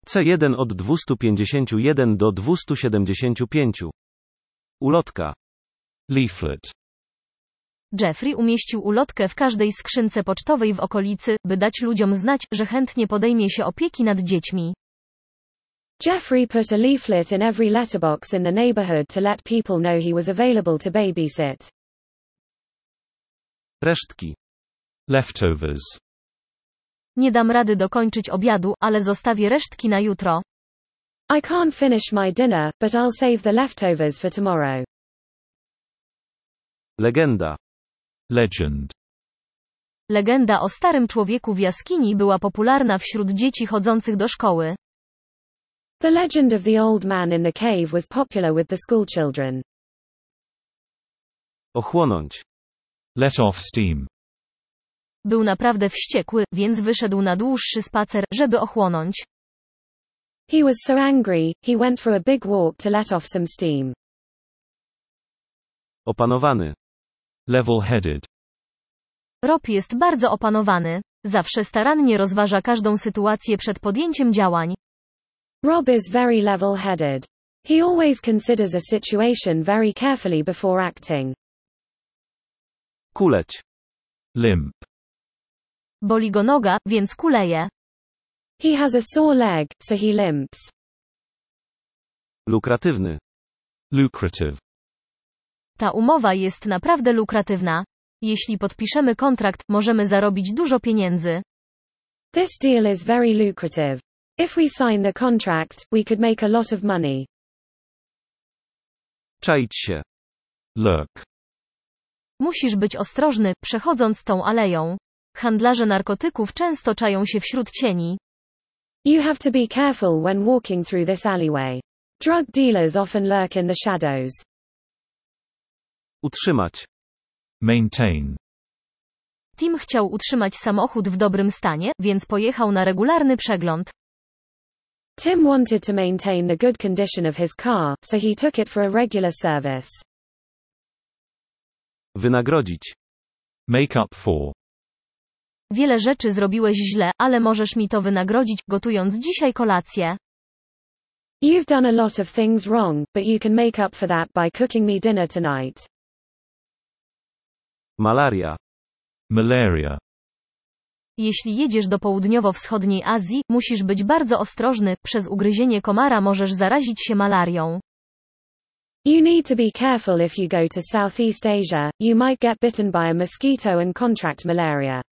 C1 od 251 do 275. Ulotka. Leaflet. Jeffrey umieścił ulotkę w każdej skrzynce pocztowej w okolicy, by dać ludziom znać, że chętnie podejmie się opieki nad dziećmi. Jeffrey put a leaflet in every letterbox in the neighborhood to let people know he was available to babysit. Resztki. Leftovers. Nie dam rady dokończyć obiadu, ale zostawię resztki na jutro. I can't finish my dinner, but I'll save the leftovers for tomorrow. Legenda. Legend. Legenda o starym człowieku w jaskini była popularna wśród dzieci chodzących do szkoły. The legend of the old man in the cave was popular with the schoolchildren. Ochłonąć. Let off steam. Był naprawdę wściekły, więc wyszedł na dłuższy spacer, żeby ochłonąć. He was so angry, he went for a big walk to let off some steam. Opanowany. Level-headed. Rob jest bardzo opanowany. Zawsze starannie rozważa każdą sytuację przed podjęciem działań. Rob is very level-headed. He always considers a situation very carefully before acting. Kuleć. Limp. Boli go noga, więc kuleje. He has a sore leg, so he limps. Lukratywny. Lucrative. Ta umowa jest naprawdę lukratywna. Jeśli podpiszemy kontrakt, możemy zarobić dużo pieniędzy. This deal is very lucrative. If we sign the contract, we could make a lot of money. Czaić się. Lurk. Musisz być ostrożny, przechodząc tą aleją. Handlarze narkotyków często czają się wśród cieni. You have to be careful when walking through this alleyway. Drug dealers often lurk in the shadows. Utrzymać. Maintain. Tim chciał utrzymać samochód w dobrym stanie, więc pojechał na regularny przegląd. Tim wanted to maintain the good condition of his car, so he took it for a regular service. Wynagrodzić. Make up for. Wiele rzeczy zrobiłeś źle, ale możesz mi to wynagrodzić, gotując dzisiaj kolację. You've done a lot of things wrong, but you can make up for that by cooking me dinner tonight. Malaria. Malaria. Jeśli jedziesz do południowo-wschodniej Azji, musisz być bardzo ostrożny, przez ugryzienie komara możesz zarazić się malarią. You need to be careful if you go to Southeast Asia, you might get bitten by a mosquito and contract malaria.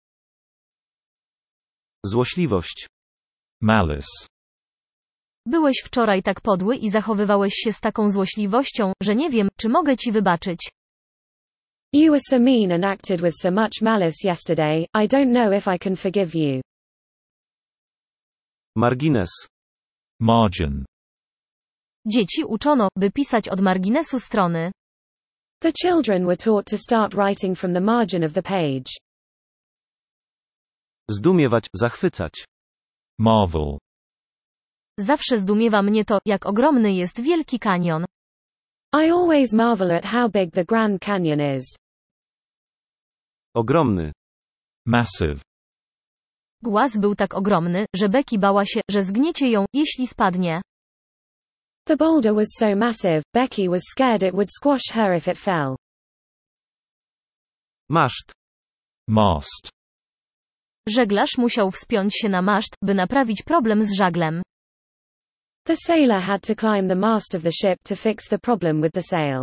Złośliwość. Malice. Byłeś wczoraj tak podły i zachowywałeś się z taką złośliwością, że nie wiem, czy mogę ci wybaczyć. You were so mean and acted with so much malice yesterday, I don't know if I can forgive you. Margines. Margin. Dzieci uczono, by pisać od marginesu strony. The children were taught to start writing from the margin of the page. Zdumiewać, zachwycać. Marvel. Zawsze zdumiewa mnie to, jak ogromny jest Wielki Kanion. I always marvel at how big the Grand Canyon is. Ogromny. Massive. Głaz był tak ogromny, że Becky bała się, że zgniecie ją, jeśli spadnie. The boulder was so massive, Becky was scared it would squash her if it fell. Maszt. Mast. Żeglarz musiał wspiąć się na maszt, by naprawić problem z żaglem. The sailor had to climb the mast of the ship to fix the problem with the sail.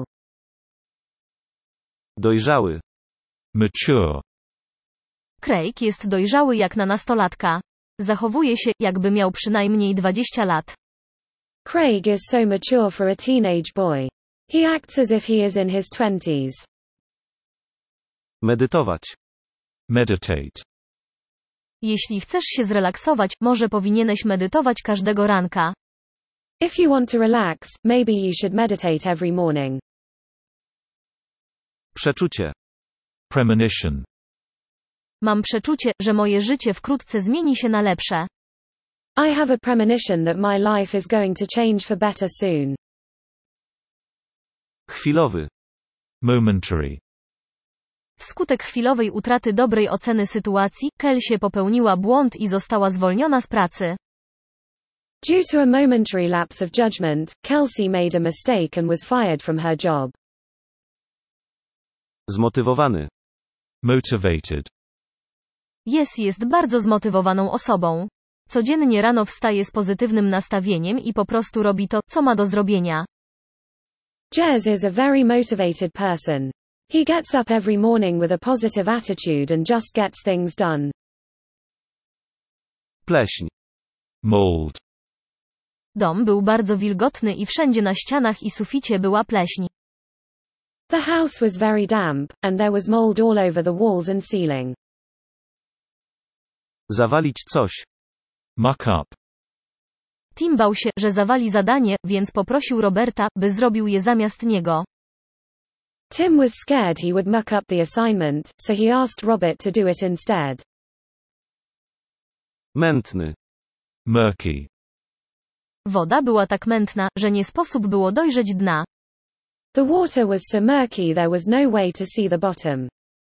Dojrzały. Mature. Craig jest dojrzały jak na nastolatka. Zachowuje się, jakby miał przynajmniej 20 lat. Craig is so mature for a teenage boy. He acts as if he is in his 20s. Medytować. Meditate. Jeśli chcesz się zrelaksować, może powinieneś medytować każdego ranka. If you want to relax, maybe you should meditate every morning. Przeczucie. Premonition. Mam przeczucie, że moje życie wkrótce zmieni się na lepsze. I have a premonition that my life is going to change for better soon. Chwilowy. Momentary. Wskutek chwilowej utraty dobrej oceny sytuacji, Kelsey popełniła błąd i została zwolniona z pracy. Due to a momentary lapse of judgment, Kelsey made a mistake and was fired from her job. Zmotywowany. Motivated. Jest bardzo zmotywowaną osobą. Codziennie rano wstaje z pozytywnym nastawieniem i po prostu robi to, co ma do zrobienia. Jez is a very motivated person. He gets up every morning with a positive attitude and just gets things done. Pleśń. Mold. Dom był bardzo wilgotny i wszędzie na ścianach i suficie była pleśń. The house was very damp, and there was mold all over the walls and ceiling. Zawalić coś. Muck up. Tim bał się, że zawali zadanie, więc poprosił Roberta, by zrobił je zamiast niego. Tim was scared he would muck up the assignment, so he asked Robert to do it instead. Mętny. Murky. Woda była tak mętna, że nie sposób było dojrzeć dna. The water was so murky there was no way to see the bottom.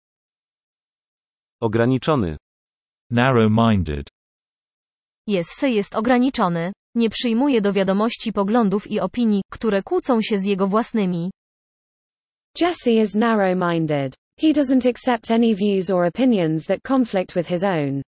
Ograniczony. Narrow-minded. Jest ograniczony. Nie przyjmuje do wiadomości poglądów i opinii, które kłócą się z jego własnymi. Jesse is narrow-minded. He doesn't accept any views or opinions that conflict with his own.